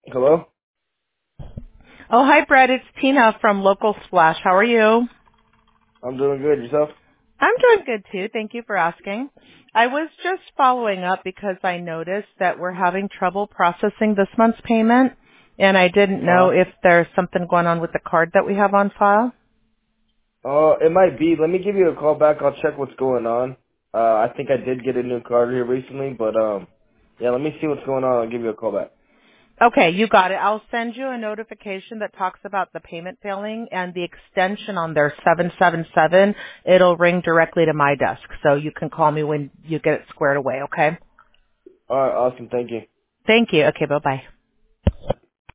Hello? Oh, hi, Brett. It's Tina from Local Splash. How are you? I'm doing good. Yourself? I'm doing good, too. Thank you for asking. I was just following up because I noticed that we're having trouble processing this month's payment, and I didn't know Uh-huh. if there's something going on with the card that we have on file. It might be. Let me give you a call back. I'll check what's going on. I think I did get a new card here recently, but, yeah, let me see what's going on. I'll give you a call back. Okay, you got it. I'll send you a notification that talks about the payment failing and the extension on there, 777. It'll ring directly to my desk, so you can call me when you get it squared away, okay? Alright, awesome. Thank you. Thank you. Okay, bye-bye.